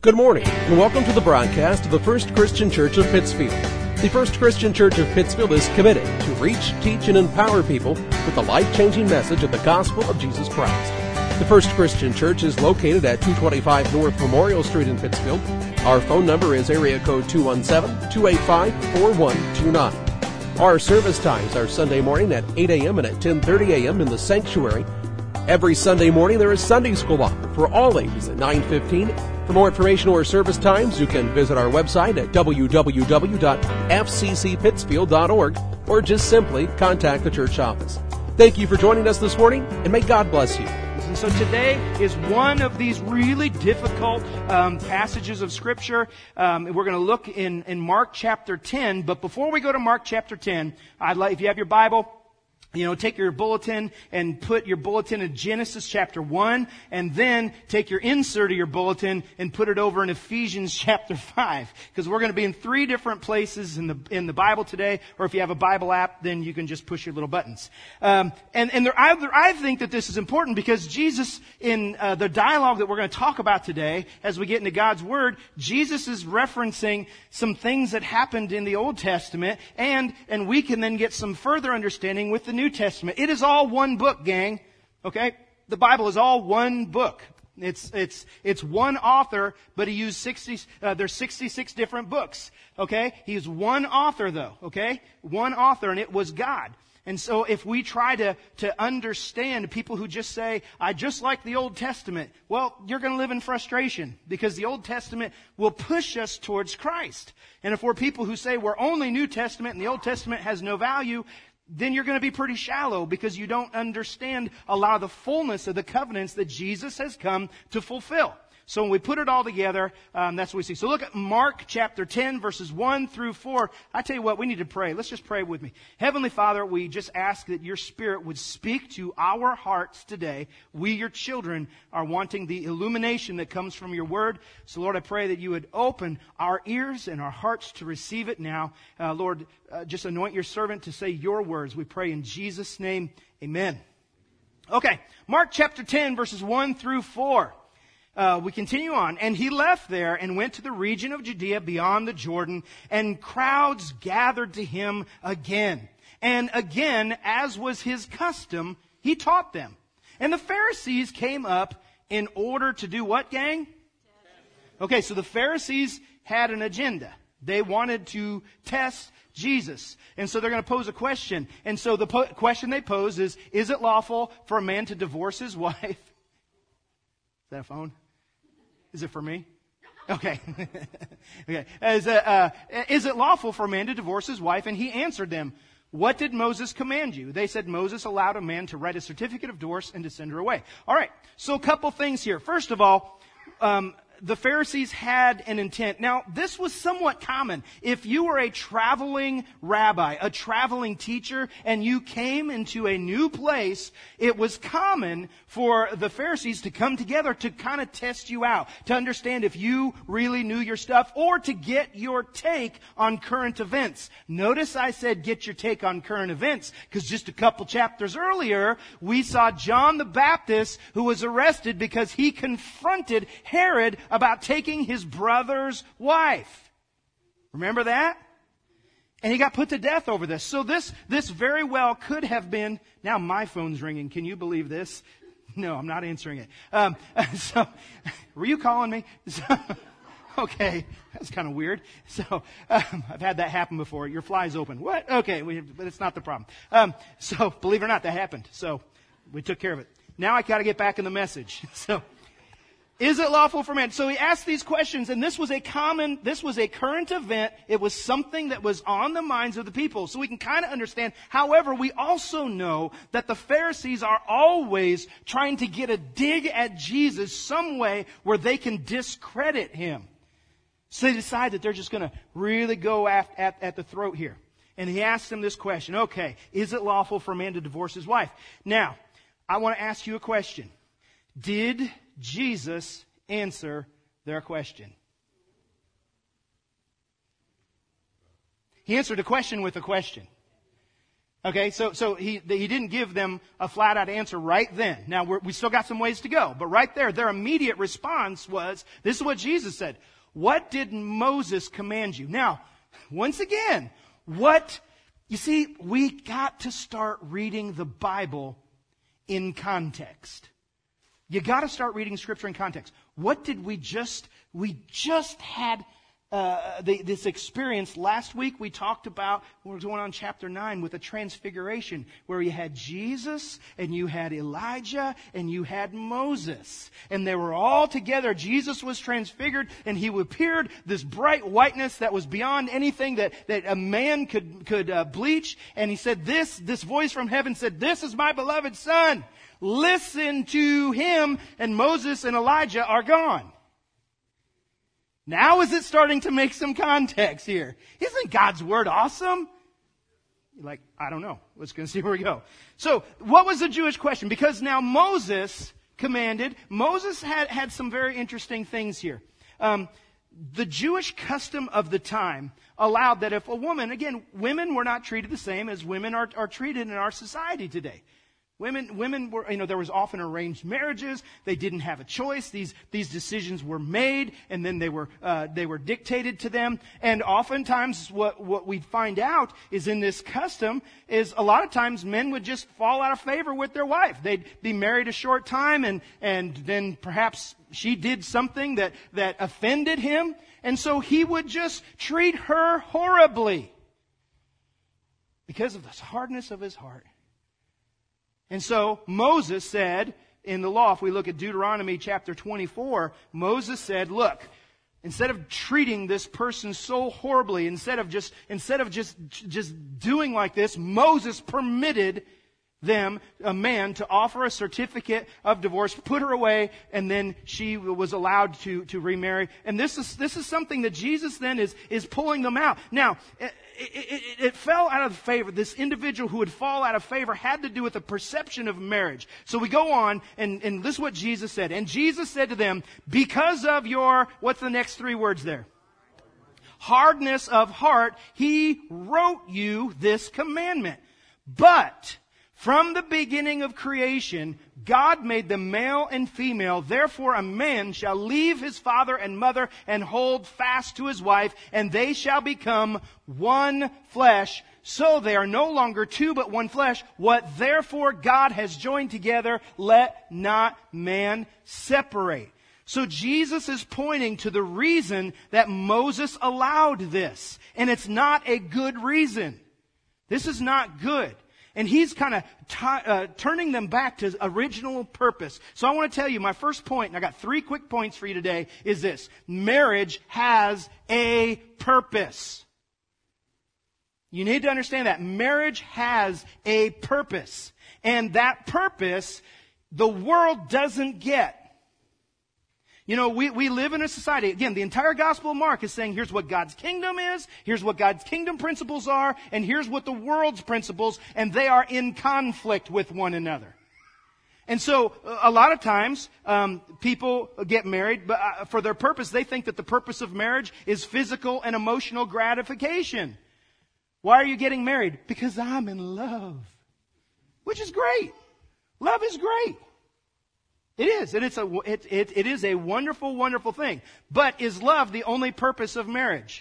Good morning, and welcome to the broadcast of the First Christian Church of Pittsfield. The First Christian Church of Pittsfield is committed to reach, teach, and empower people with the life-changing message of the gospel of Jesus Christ. The First Christian Church is located at 225 North Memorial Street in Pittsfield. Our phone number is area code 217-285-4129. Our service times are Sunday morning at 8 a.m. and at 10:30 a.m. in the sanctuary. Every Sunday morning there is Sunday school offered for all ages at 9:15. For more information or service times, you can visit our website at www.fccpittsfield.org or just simply contact the church office. Thank you for joining us this morning, and may God bless you. And so today is one of these really difficult passages of Scripture. We're going to look in Mark chapter 10. But before we go to Mark chapter 10, if you have your Bible, take your bulletin and put your bulletin in Genesis chapter 1, and then take your insert of your bulletin and put it over in Ephesians chapter 5. Because we're going to be in three different places in the Bible today, or if you have a Bible app, then you can just push your little buttons. I think that this is important because Jesus, in the dialogue that we're going to talk about today, as we get into God's Word, Jesus is referencing some things that happened in the Old Testament, and we can then get some further understanding with the New Testament. It is all one book, gang. Okay? The Bible is all one book. It's one author, but he used there's 66 different books. Okay? He's one author though. Okay? One author, and it was God. And so if we try to understand people who just say, I just like the Old Testament, well, you're going to live in frustration because the Old Testament will push us towards Christ. And if we're people who say we're only New Testament and the Old Testament has no value, then you're going to be pretty shallow because you don't understand a lot of the fullness of the covenants that Jesus has come to fulfill. So when we put it all together, that's what we see. So look at Mark chapter 10, verses 1 through 4. I tell you what, we need to pray. Let's just pray with me. Heavenly Father, we just ask that your Spirit would speak to our hearts today. We, your children, are wanting the illumination that comes from your word. So Lord, I pray that you would open our ears and our hearts to receive it now. Lord, just anoint your servant to say your words. We pray in Jesus' name, amen. Okay, Mark chapter 10, verses 1 through 4. We continue on. And he left there and went to the region of Judea beyond the Jordan, and crowds gathered to him again. And again, as was his custom, he taught them. And the Pharisees came up in order to do what, gang? Okay, so the Pharisees had an agenda. They wanted to test Jesus. And so they're going to pose a question. And so the question they pose is it lawful for a man to divorce his wife? Is that a phone? Is it for me? Okay. Okay. Is it lawful for a man to divorce his wife? And he answered them, what did Moses command you? They said, Moses allowed a man to write a certificate of divorce and to send her away. All right. So a couple things here. First of all, the Pharisees had an intent. Now, this was somewhat common. If you were a traveling rabbi, a traveling teacher, and you came into a new place, it was common for the Pharisees to come together to kind of test you out, to understand if you really knew your stuff, or to get your take on current events. Notice I said get your take on current events, because just a couple chapters earlier, we saw John the Baptist, who was arrested because he confronted Herod about taking his brother's wife. Remember that? And he got put to death over this. So this very well could have been, now my phone's ringing. Can you believe this? No, I'm not answering it. So, were you calling me? Okay, that's kind of weird. So, I've had that happen before. Your fly's open. What? Okay, but it's not the problem. So, believe it or not, that happened. So, we took care of it. Now I got to get back in the message. So, is it lawful for man? So he asked these questions, and this was a current event. It was something that was on the minds of the people. So we can kind of understand. However, we also know that the Pharisees are always trying to get a dig at Jesus some way where they can discredit him. So they decide that they're just going to really go at the throat here. And he asked them this question. Okay, is it lawful for a man to divorce his wife? Now, I want to ask you a question. Did Jesus answer their question? He answered a question with a question. Okay, so he didn't give them a flat-out answer right then. Now, we still got some ways to go. But right there, their immediate response was, this is what Jesus said. What did Moses command you? Now, once again, you see, we got to start reading the Bible in context. You got to start reading Scripture in context. What did we just had this experience last week. We talked about, we're going on chapter 9 with the transfiguration, where you had Jesus and you had Elijah and you had Moses. And they were all together. Jesus was transfigured and he appeared this bright whiteness that was beyond anything that a man could bleach. And he said, this voice from heaven said, "This is my beloved Son. Listen to him." And Moses and Elijah are gone. Now is it starting to make some context here? Isn't God's Word awesome? You're like, I don't know. Let's go see where we go. So, what was the Jewish question? Because now Moses commanded, Moses had some very interesting things here. The Jewish custom of the time allowed that if a woman, again, women were not treated the same as women are treated in our society today. Women were, there was often arranged marriages. They didn't have a choice. These decisions were made, and then they were dictated to them. And oftentimes, what we find out is in this custom is a lot of times men would just fall out of favor with their wife. They'd be married a short time, and then perhaps she did something that offended him, and so he would just treat her horribly because of the hardness of his heart. And so Moses said in the law, if we look at Deuteronomy chapter 24, Moses said, look, instead of treating this person so horribly, instead of just doing like this, Moses permitted a man to offer a certificate of divorce, put her away, and then she was allowed to remarry. And this is something that Jesus then is pulling them out. Now, it fell out of favor. This individual who would fall out of favor had to do with the perception of marriage. So we go on, and this is what Jesus said. And Jesus said to them, because of your, what's the next three words there? Hardness of heart, he wrote you this commandment. But from the beginning of creation, God made them male and female. Therefore, a man shall leave his father and mother and hold fast to his wife, and they shall become one flesh. So they are no longer two, but one flesh. What therefore God has joined together, let not man separate. So Jesus is pointing to the reason that Moses allowed this. And it's not a good reason. This is not good. And he's kind of turning them back to original purpose. So I want to tell you, my first point, and I got 3 quick points for you today, is this. Marriage has a purpose. You need to understand that. Marriage has a purpose. And that purpose, the world doesn't get. We live in a society, again, the entire Gospel of Mark is saying, here's what God's kingdom is, here's what God's kingdom principles are, and here's what the world's principles, and they are in conflict with one another. And so, a lot of times, people get married, but for their purpose, they think that the purpose of marriage is physical and emotional gratification. Why are you getting married? Because I'm in love. Which is great. Love is great. It is. And it is a wonderful, wonderful thing. But is love the only purpose of marriage?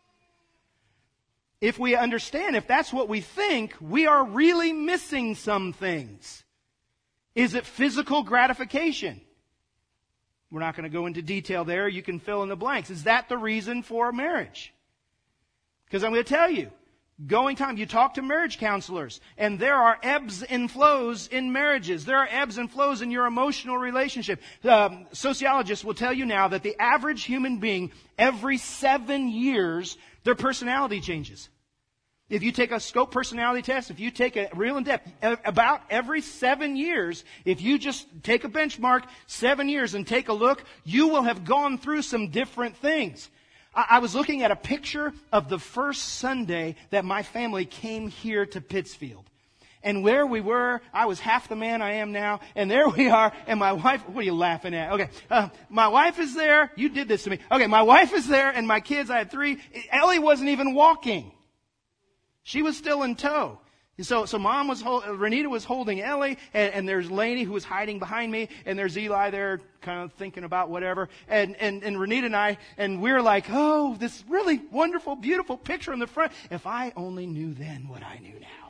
If we understand, if that's what we think, we are really missing some things. Is it physical gratification? We're not going to go into detail there. You can fill in the blanks. Is that the reason for marriage? Because I'm going to tell you. You talk to marriage counselors, and there are ebbs and flows in marriages. There are ebbs and flows in your emotional relationship. Sociologists will tell you now that the average human being, every 7 years, their personality changes. If you take a scope personality test, if you take a real in-depth, about every 7 years, if you just take a benchmark, 7 years, and take a look, you will have gone through some different things. I was looking at a picture of the first Sunday that my family came here to Pittsfield. And where we were, I was half the man I am now. And there we are. And my wife, what are you laughing at? Okay. My wife is there. You did this to me. Okay. My wife is there and my kids, I had 3. Ellie wasn't even walking. She was still in tow. So Mom Renita was holding Ellie, and there's Lainey who was hiding behind me, and there's Eli there kind of thinking about whatever, and Renita and I, and we're like, oh, this really wonderful, beautiful picture in the front. If I only knew then what I knew now.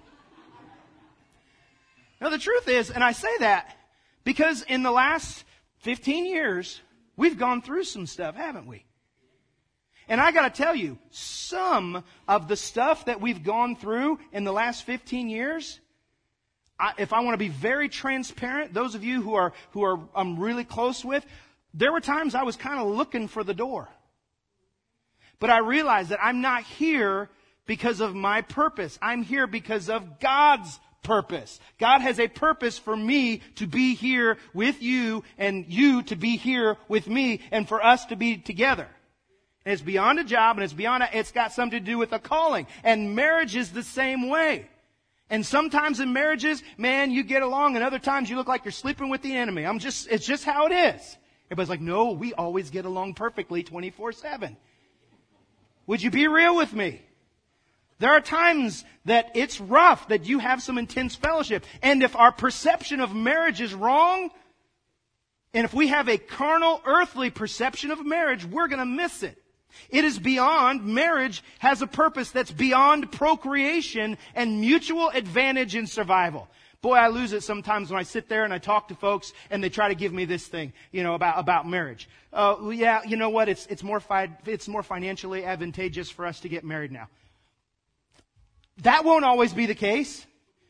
Now the truth is, and I say that because in the last 15 years, we've gone through some stuff, haven't we? And I got to tell you, some of the stuff that we've gone through in the last 15 years, if I want to be very transparent, those of you who are I'm really close with, there were times I was kind of looking for the door. But I realized that I'm not here because of my purpose. I'm here because of God's purpose. God has a purpose for me to be here with you and you to be here with me and for us to be together. And it's beyond a job, and it's got something to do with a calling. And marriage is the same way. And sometimes in marriages, man, you get along, and other times you look like you're sleeping with the enemy. It's just how it is. Everybody's like, no, we always get along perfectly 24/7. Would you be real with me? There are times that it's rough, that you have some intense fellowship. And if our perception of marriage is wrong, and if we have a carnal, earthly perception of marriage, we're going to miss it. It is beyond, marriage has a purpose that's beyond procreation and mutual advantage in survival. Boy, I lose it sometimes when I sit there and I talk to folks and they try to give me this thing, about marriage. Yeah, you know what? It's more financially advantageous for us to get married now. That won't always be the case.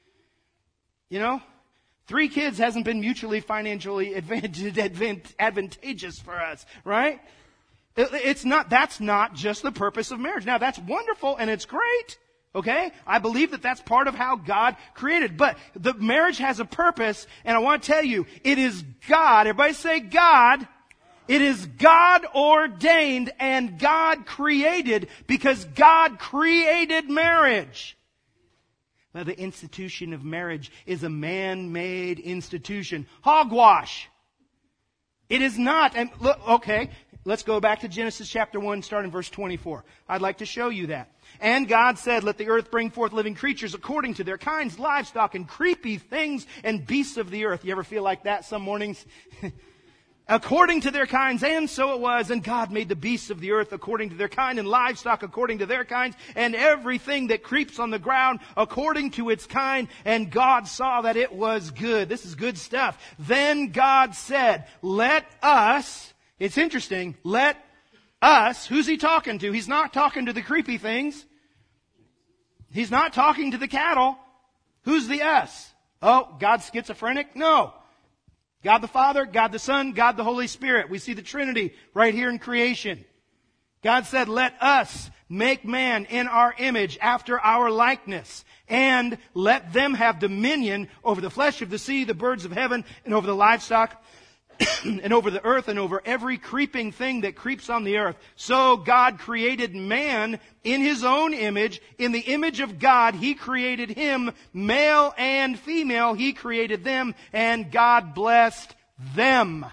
3 kids hasn't been mutually financially advantageous for us, right? That's not just the purpose of marriage. Now, that's wonderful and it's great. Okay? I believe that that's part of how God created. But the marriage has a purpose, and I want to tell you, it is God. Everybody say God. It is God ordained and God created because God created marriage. Now, the institution of marriage is a man-made institution. Hogwash. It is not. And look, okay. Let's go back to Genesis chapter 1, starting verse 24. I'd like to show you that. And God said, let the earth bring forth living creatures according to their kinds, livestock and creepy things and beasts of the earth. You ever feel like that some mornings? According to their kinds, and so it was. And God made the beasts of the earth according to their kind, and livestock according to their kinds, and everything that creeps on the ground according to its kind. And God saw that it was good. This is good stuff. Then God said, let us... It's interesting. Let us, who's he talking to? He's not talking to the creepy things. He's not talking to the cattle. Who's the us? Oh, God's schizophrenic? No. God the Father, God the Son, God the Holy Spirit. We see the Trinity right here in creation. God said, let us make man in our image after our likeness, and let them have dominion over the flesh of the sea, the birds of heaven, and over the livestock, and over the earth, and over every creeping thing that creeps on the earth. So God created man in His own image. In the image of God, He created him. Male and female, He created them. And God blessed them.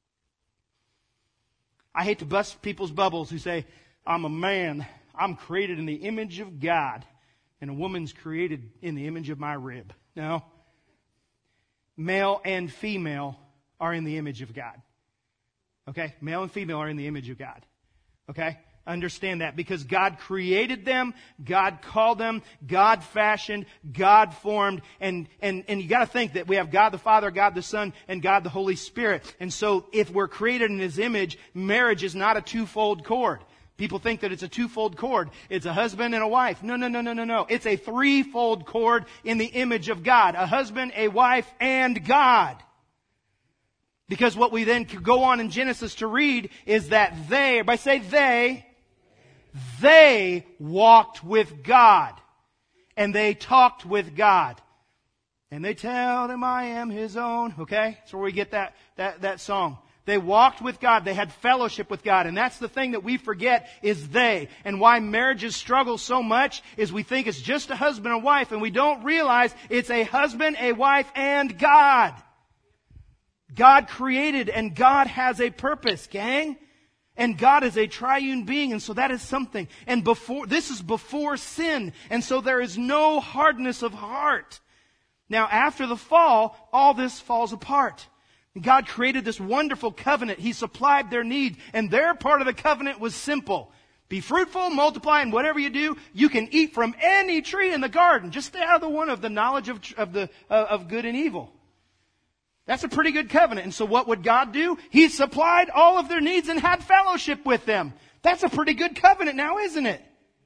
I hate to bust people's bubbles who say, I'm a man. I'm created in the image of God. And a woman's created in the image of my rib. No. Male and female are in the image of God. Okay? Male and female are in the image of God. Okay? Understand that, because God created them, God called them, God fashioned, God formed, and you got to think that we have God the Father, God the Son, and God the Holy Spirit. And so if we're created in His image, marriage is not a twofold cord. People think that it's a twofold cord. It's a husband and a wife. No. It's a threefold cord in the image of God. A husband, a wife, and God. Because what we then could go on in Genesis to read is that everybody say they walked with God. And they talked with God. And they tell Him I am His own. Okay? That's where we get that song. They walked with God. They had fellowship with God. And that's the thing that we forget is they. And why marriages struggle so much is we think it's just a husband and wife, and we don't realize it's a husband, a wife, and God. God created and God has a purpose, gang. And God is a triune being, and so that is something. And this is before sin, and so there is no hardness of heart. Now, after the fall, all this falls apart. God created this wonderful covenant. He supplied their needs, and their part of the covenant was simple. Be fruitful, multiply, and whatever you do, you can eat from any tree in the garden. Just stay out of the one of the knowledge of good and evil. That's a pretty good covenant. And so what would God do? He supplied all of their needs and had fellowship with them. That's a pretty good covenant now, isn't it?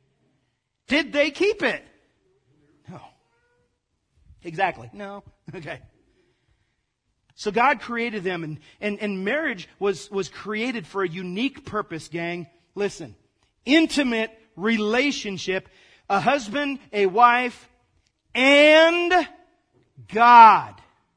Did they keep it? No. Exactly. No. Okay. So God created them, and marriage was created for a unique purpose, gang. Listen. Intimate relationship, a husband, a wife, and God.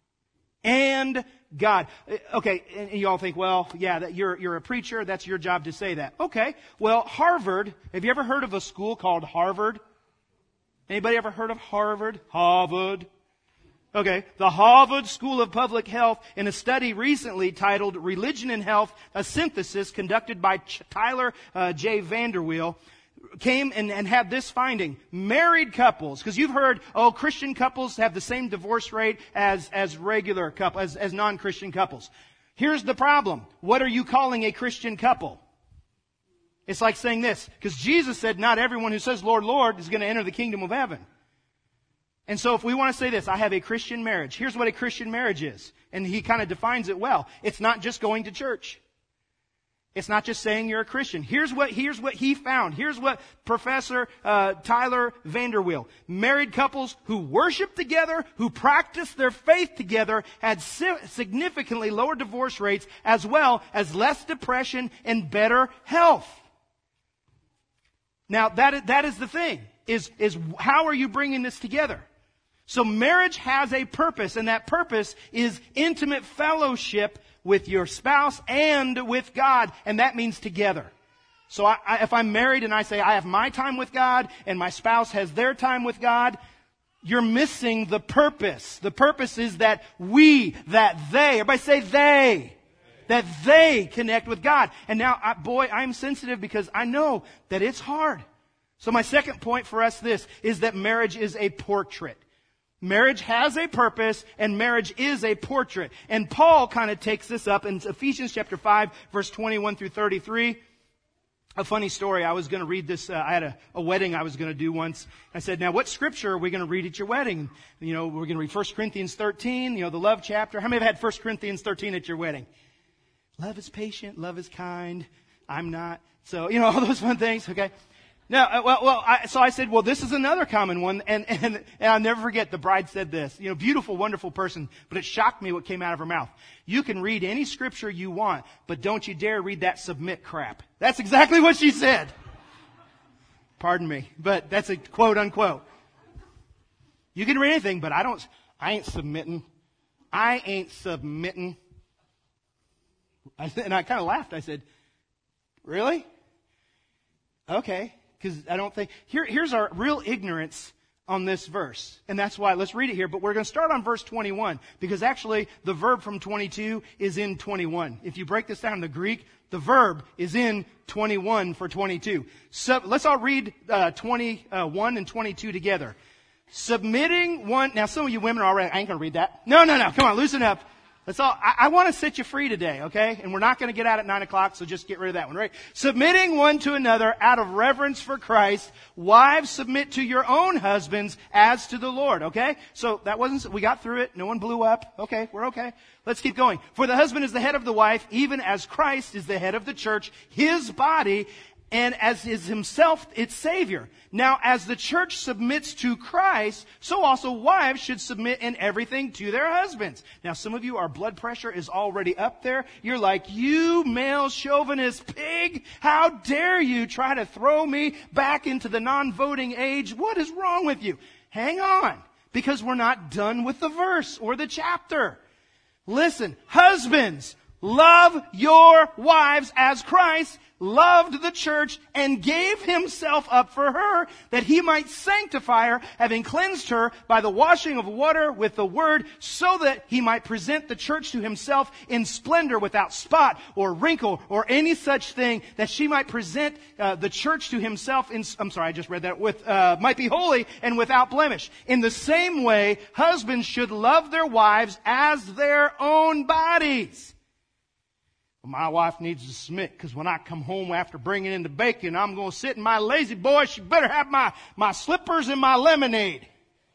And God. Okay, and you all think, well, yeah, you're a preacher, that's your job to say that. Okay, well, Harvard, have you ever heard of a school called Harvard? Anybody ever heard of Harvard? Harvard. Okay, the Harvard School of Public Health, in a study recently titled Religion and Health, a synthesis conducted by Tyler J. Vanderweel, came and had this finding. Married couples, because you've heard, Christian couples have the same divorce rate as regular couples, as non-Christian couples. Here's the problem. What are you calling a Christian couple? It's like saying this, because Jesus said not everyone who says, Lord, Lord, is going to enter the kingdom of heaven. And so if we want to say this, I have a Christian marriage. Here's what a Christian marriage is. And he kind of defines it well. It's not just going to church. It's not just saying you're a Christian. Here's what he found. Here's what Professor Tyler Vanderweel. Married couples who worship together, who practice their faith together, had significantly lower divorce rates, as well as less depression and better health. Now, that is the thing, is how are you bringing this together? So marriage has a purpose, and that purpose is intimate fellowship with your spouse and with God, and that means together. So if I'm married and I say I have my time with God and my spouse has their time with God, you're missing the purpose. The purpose is that they, everybody say they, that they connect with God. And now, I'm sensitive because I know that it's hard. So my second point for us is that marriage is a portrait. Marriage has a purpose, and marriage is a portrait. And Paul kind of takes this up in Ephesians chapter 5, verse 21 through 33. A funny story. I was going to read this. I had a wedding I was going to do once. I said, now what scripture are we going to read at your wedding? We're going to read 1 Corinthians 13, the love chapter. How many have had 1 Corinthians 13 at your wedding? Love is patient. Love is kind. I'm not. So, all those fun things. Okay. No, so I said, this is another common one, and I'll never forget, the bride said this, beautiful, wonderful person, but it shocked me what came out of her mouth. You can read any scripture you want, but don't you dare read that submit crap. That's exactly what she said. Pardon me, but that's a quote unquote. You can read anything, but I ain't submitting. I ain't submitting. And I kind of laughed. I said, really? Okay. Because I don't think, here's our real ignorance on this verse. And that's why, let's read it here. But we're going to start on verse 21. Because actually, the verb from 22 is in 21. If you break this down in the Greek, the verb is in 21 for 22. So let's all read 21 and 22 together. Submitting one, now some of you women are already, I ain't going to read that. No, come on, loosen up. That's all. I want to set you free today, okay? And we're not going to get out at 9 o'clock, so just get rid of that one, right? Submitting one to another out of reverence for Christ. Wives, submit to your own husbands as to the Lord, okay? So we got through it. No one blew up. Okay, we're okay. Let's keep going. For the husband is the head of the wife, even as Christ is the head of the church, his body, and as is himself its Savior. Now, as the church submits to Christ, so also wives should submit in everything to their husbands. Now, some of you, our blood pressure is already up there. You're like, you male chauvinist pig, how dare you try to throw me back into the non-voting age? What is wrong with you? Hang on, because we're not done with the verse or the chapter. Listen, husbands, love your wives as Christ loved the church and gave himself up for her, that he might sanctify her, having cleansed her by the washing of water with the word, so that he might present the church to himself in splendor, without spot or wrinkle or any such thing, that she might present the church to himself might be holy and without blemish. In the same way, husbands should love their wives as their own bodies. Well, my wife needs to submit, because when I come home after bringing in the bacon, I'm going to sit in my lazy boy. She better have my slippers and my lemonade.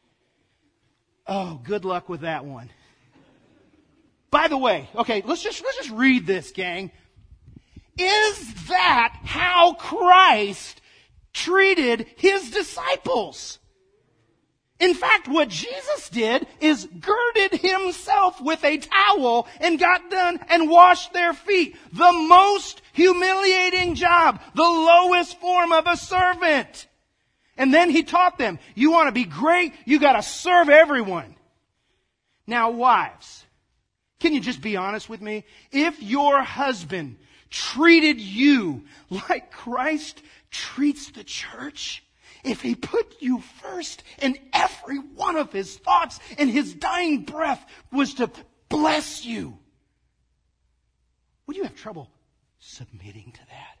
Oh, good luck with that one. By the way, okay, let's just read this, gang. Is that how Christ treated his disciples? In fact, what Jesus did is girded himself with a towel and got done and washed their feet. The most humiliating job, the lowest form of a servant. And then he taught them, you want to be great, you got to serve everyone. Now, wives, can you just be honest with me? If your husband treated you like Christ treats the church, if he put you first and every one of his thoughts and his dying breath was to bless you, would you have trouble submitting to that?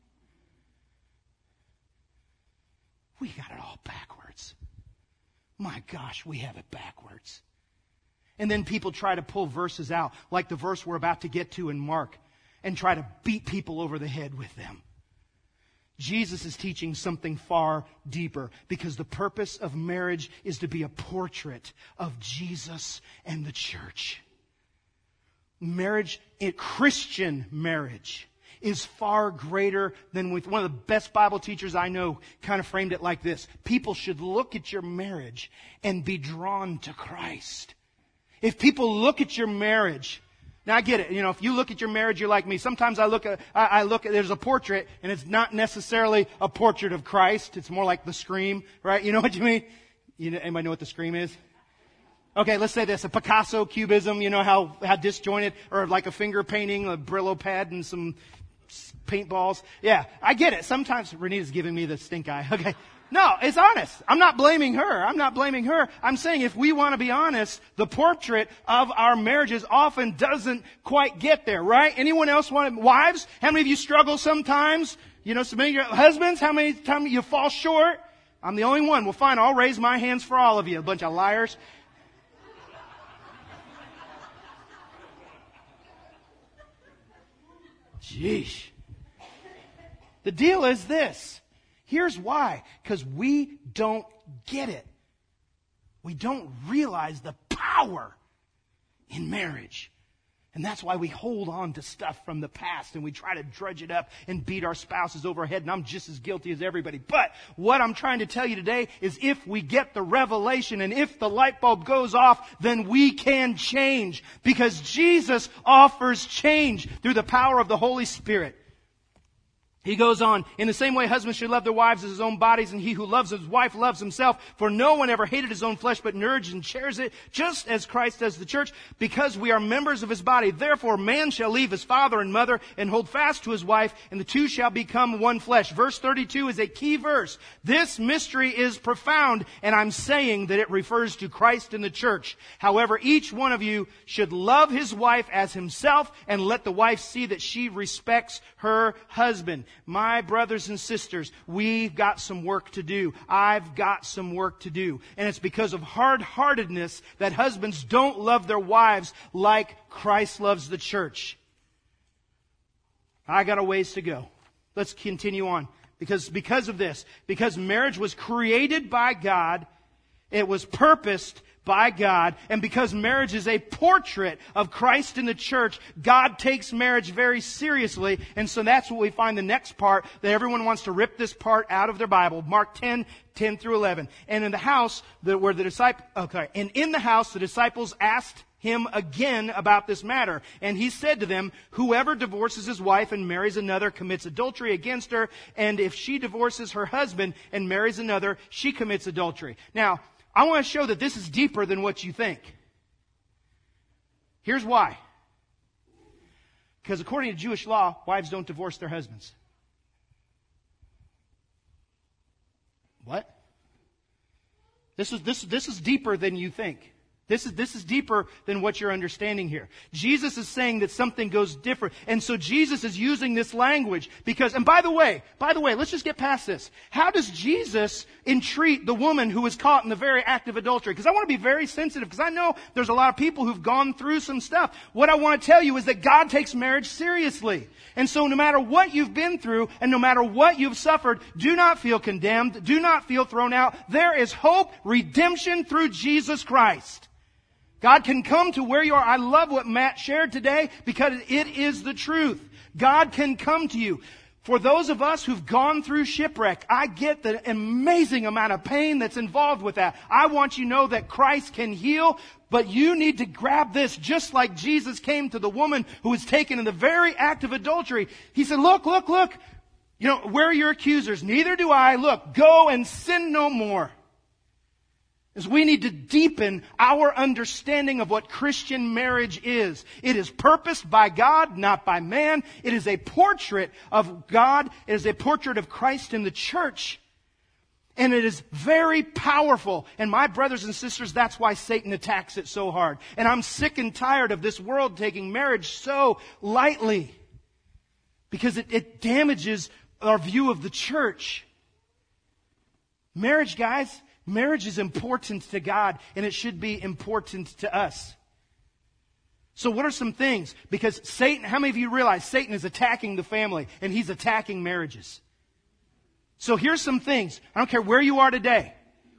We got it all backwards. My gosh, we have it backwards. And then people try to pull verses out, like the verse we're about to get to in Mark, and try to beat people over the head with them. Jesus is teaching something far deeper, because the purpose of marriage is to be a portrait of Jesus and the church. Marriage, Christian marriage, is far greater than with one of the best Bible teachers I know kind of framed it like this. People should look at your marriage and be drawn to Christ. If people look at your marriage, now I get it. You know, if you look at your marriage, you're like me. Sometimes I look at, there's a portrait, and it's not necessarily a portrait of Christ. It's more like the Scream, right? You know what you mean? Anybody know what the Scream is? Okay, let's say this, a Picasso cubism, you know how disjointed, or like a finger painting, a Brillo pad and some paintballs. Yeah, I get it. Sometimes Renita's giving me the stink eye. Okay. No, it's honest. I'm not blaming her. I'm saying if we want to be honest, the portrait of our marriages often doesn't quite get there, right? Anyone else wives? How many of you struggle sometimes? You know, some of your husbands, how many times you fall short? I'm the only one. Well, fine, I'll raise my hands for all of you, a bunch of liars. Jeez. The deal is this. Here's why. Because we don't get it. We don't realize the power in marriage. And that's why we hold on to stuff from the past and we try to drudge it up and beat our spouses over our head. And I'm just as guilty as everybody. But what I'm trying to tell you today is if we get the revelation and if the light bulb goes off, then we can change. Because Jesus offers change through the power of the Holy Spirit. He goes on, in the same way husbands should love their wives as his own bodies, and he who loves his wife loves himself. For no one ever hated his own flesh, but nourishes and shares it, just as Christ does the church, because we are members of his body. Therefore, man shall leave his father and mother and hold fast to his wife, and the two shall become one flesh. Verse 32 is a key verse. This mystery is profound, and I'm saying that it refers to Christ and the church. However, each one of you should love his wife as himself, and let the wife see that she respects her husband. My brothers and sisters, we've got some work to do. I've got some work to do. And it's because of hard-heartedness that husbands don't love their wives like Christ loves the church. I got a ways to go. Let's continue on. Because of this, because marriage was created by God, it was purposed by God, and because marriage is a portrait of Christ in the church, God takes marriage very seriously, and so that's what we find the next part, that everyone wants to rip this part out of their Bible. Mark 10 through 11. And in the house, the disciples asked him again about this matter. And he said to them, whoever divorces his wife and marries another commits adultery against her, and if she divorces her husband and marries another, she commits adultery. Now, I want to show that this is deeper than what you think. Here's why. Because according to Jewish law, wives don't divorce their husbands. What? This is deeper than you think. This is deeper than what you're understanding here. Jesus is saying that something goes different. And so Jesus is using this language because, and by the way, let's just get past this. How does Jesus entreat the woman who was caught in the very act of adultery? Because I want to be very sensitive because I know there's a lot of people who've gone through some stuff. What I want to tell you is that God takes marriage seriously. And so no matter what you've been through and no matter what you've suffered, do not feel condemned. Do not feel thrown out. There is hope, redemption through Jesus Christ. God can come to where you are. I love what Matt shared today because it is the truth. God can come to you. For those of us who've gone through shipwreck, I get the amazing amount of pain that's involved with that. I want you to know that Christ can heal, but you need to grab this just like Jesus came to the woman who was taken in the very act of adultery. He said, look. You know, where are your accusers? Neither do I. Look, go and sin no more. Is we need to deepen our understanding of what Christian marriage is. It is purposed by God, not by man. It is a portrait of God. It is a portrait of Christ in the church. And it is very powerful. And my brothers and sisters, that's why Satan attacks it so hard. And I'm sick and tired of this world taking marriage so lightly. Because it damages our view of the church. Marriage, guys. Marriage is important to God, and it should be important to us. So what are some things? Because Satan, how many of you realize Satan is attacking the family, and he's attacking marriages? So here's some things. I don't care where you are today.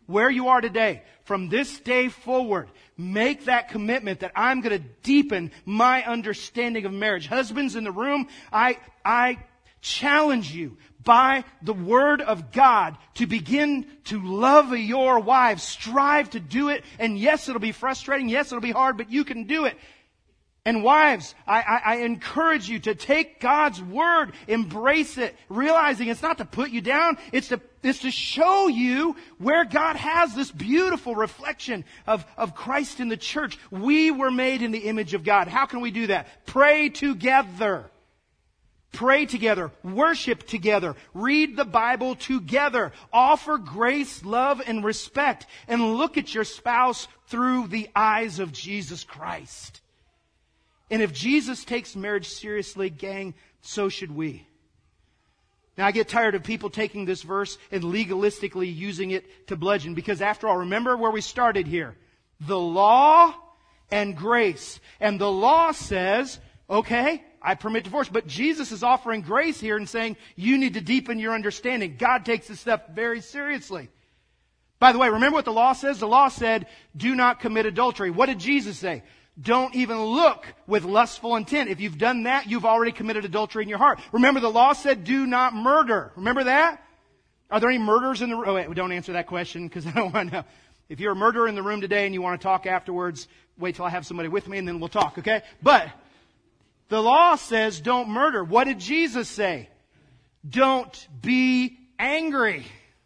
From this day forward, make that commitment that I'm going to deepen my understanding of marriage. Husbands in the room, I challenge you by the Word of God to begin to love your wives. Strive to do it. And yes, it'll be frustrating. Yes, it'll be hard, but you can do it. And wives, I encourage you to take God's Word, embrace it, realizing it's not to put you down, it's to show you where God has this beautiful reflection of Christ in the church. We were made in the image of God. How can we do that? Pray together. Pray together, worship together, read the Bible together, offer grace, love, and respect, and look at your spouse through the eyes of Jesus Christ. And if Jesus takes marriage seriously, gang, so should we. Now, I get tired of people taking this verse and legalistically using it to bludgeon, because after all, remember where we started here. The law and grace. And the law says, okay, I permit divorce. But Jesus is offering grace here and saying, you need to deepen your understanding. God takes this stuff very seriously. By the way, remember what the law says? The law said, do not commit adultery. What did Jesus say? Don't even look with lustful intent. If you've done that, you've already committed adultery in your heart. Remember, the law said, do not murder. Remember that? Are there any murderers in the room? Oh, wait, don't answer that question because I don't want to know. If you're a murderer in the room today and you want to talk afterwards, wait till I have somebody with me and then we'll talk, okay? But the law says don't murder. What did Jesus say? Don't be angry.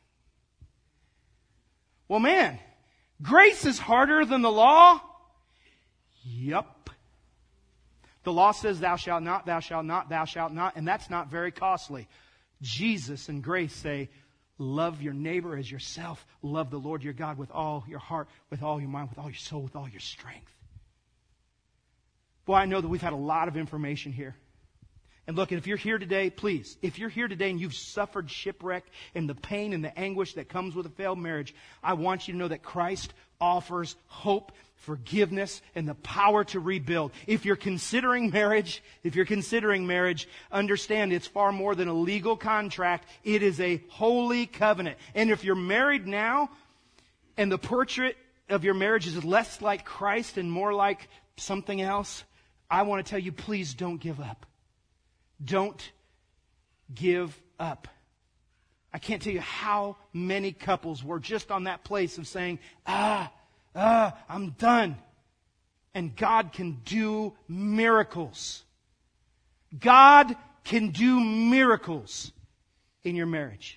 Well, man, grace is harder than the law. Yup. The law says thou shalt not, thou shalt not, thou shalt not, and that's not very costly. Jesus and grace say, love your neighbor as yourself. Love the Lord your God with all your heart, with all your mind, with all your soul, with all your strength. Boy, I know that we've had a lot of information here. And look, if you're here today, please, if you're here today and you've suffered shipwreck and the pain and the anguish that comes with a failed marriage, I want you to know that Christ offers hope, forgiveness, and the power to rebuild. If you're considering marriage, understand it's far more than a legal contract. It is a holy covenant. And if you're married now and the portrait of your marriage is less like Christ and more like something else, I want to tell you, please don't give up. Don't give up. I can't tell you how many couples were just on that place of saying, I'm done. And God can do miracles. God can do miracles in your marriage.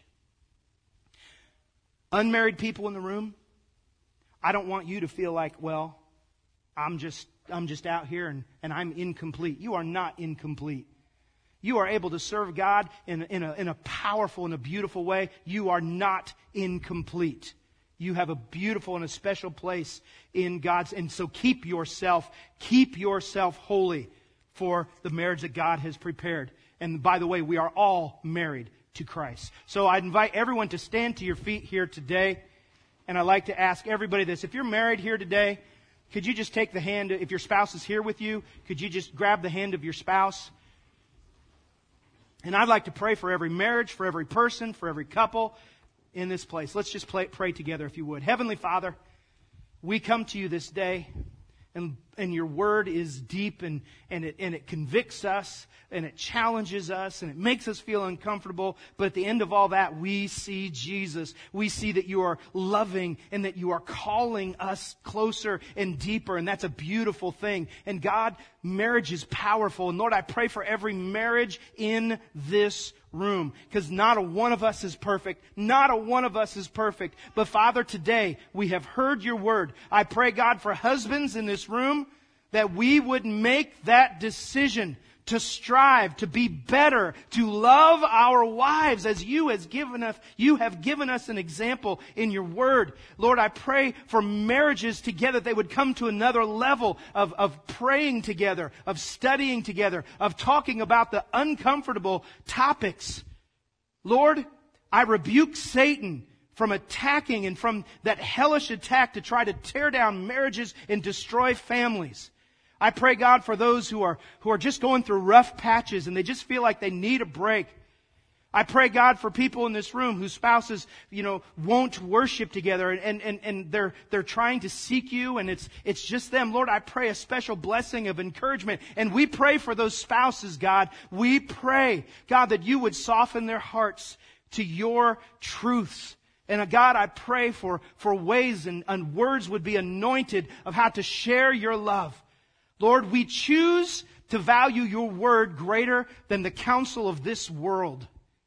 Unmarried people in the room, I don't want you to feel like, well, I'm just out here and I'm incomplete. You are not incomplete. You are able to serve God in a powerful and a beautiful way. You are not incomplete. You have a beautiful and a special place in God's. And so keep yourself holy for the marriage that God has prepared. And by the way, we are all married to Christ. So I'd invite everyone to stand to your feet here today. And I'd like to ask everybody this. If you're married here today, could you just take the hand, if your spouse is here with you, could you just grab the hand of your spouse? And I'd like to pray for every marriage, for every person, for every couple in this place. Let's just pray together if you would. Heavenly Father, we come to you this day, and your word is deep, and it convicts us, and it challenges us, and it makes us feel uncomfortable. But at the end of all that, we see Jesus. We see that you are loving and that you are calling us closer and deeper, and that's a beautiful thing. And God, marriage is powerful. And Lord, I pray for every marriage in this room, because not a one of us is perfect. Not a one of us is perfect. But Father, today we have heard your word. I pray, God, for husbands in this room, that we would make that decision to strive, to be better, to love our wives as you have given us an example in your word. Lord, I pray for marriages together, they would come to another level of praying together, of studying together, of talking about the uncomfortable topics. Lord, I rebuke Satan from attacking and from that hellish attack to try to tear down marriages and destroy families. I pray, God, for those who are just going through rough patches and they just feel like they need a break. I pray, God, for people in this room whose spouses, won't worship together and they're trying to seek you and it's just them. Lord, I pray a special blessing of encouragement. And we pray for those spouses, God. We pray, God, that you would soften their hearts to your truths. And God, I pray for ways and words would be anointed of how to share your love. Lord, we choose to value your word greater than the counsel of this world.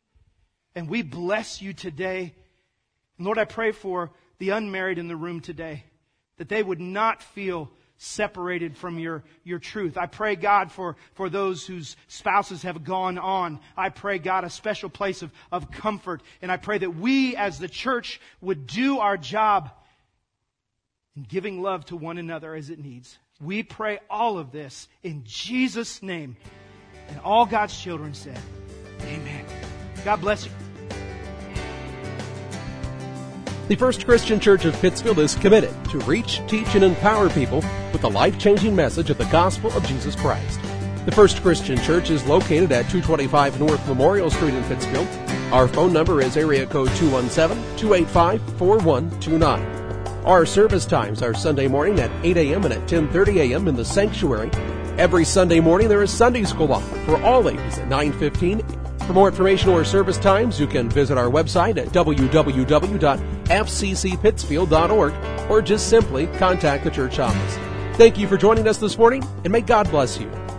And we bless you today. And Lord, I pray for the unmarried in the room today, that they would not feel separated from your truth. I pray, God, for those whose spouses have gone on. I pray, God, a special place of comfort. And I pray that we as the church would do our job in giving love to one another as it needs. We pray all of this in Jesus' name. And all God's children said, amen. God bless you. The First Christian Church of Pittsfield is committed to reach, teach, and empower people with the life-changing message of the gospel of Jesus Christ. The First Christian Church is located at 225 North Memorial Street in Pittsfield. Our phone number is area code 217-285-4129. Our service times are Sunday morning at 8 a.m. and at 10:30 a.m. in the sanctuary. Every Sunday morning there is Sunday school offered for all ages at 9:15. For more information or service times, you can visit our website at www.fccpittsfield.org or just simply contact the church office. Thank you for joining us this morning, and may God bless you.